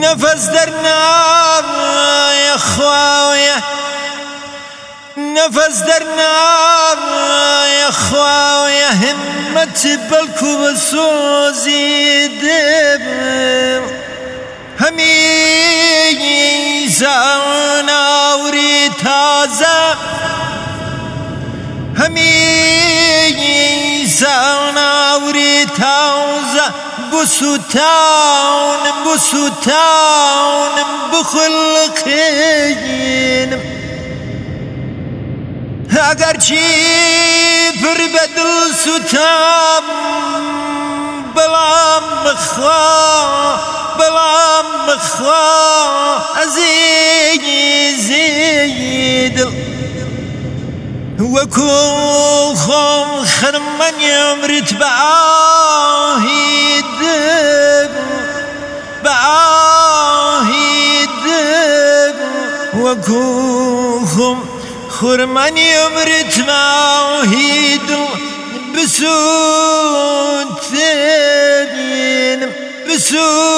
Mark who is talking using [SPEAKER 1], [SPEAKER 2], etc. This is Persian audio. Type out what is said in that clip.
[SPEAKER 1] نفس در نای خواهی، نفس در نای خواهی، همت بلکو بسوزیده همی زناوری تازه، همی زناوری تازه، بسوتان بسوتان بخلقین، اگر چی پر بدل سوتام بلام بخوا، بلام بخوا عزیزی دل وكو خم خرمن يمرت بعاهد بعاهد وكو خم خرمن يمرت بعاهد بسوتين بسوت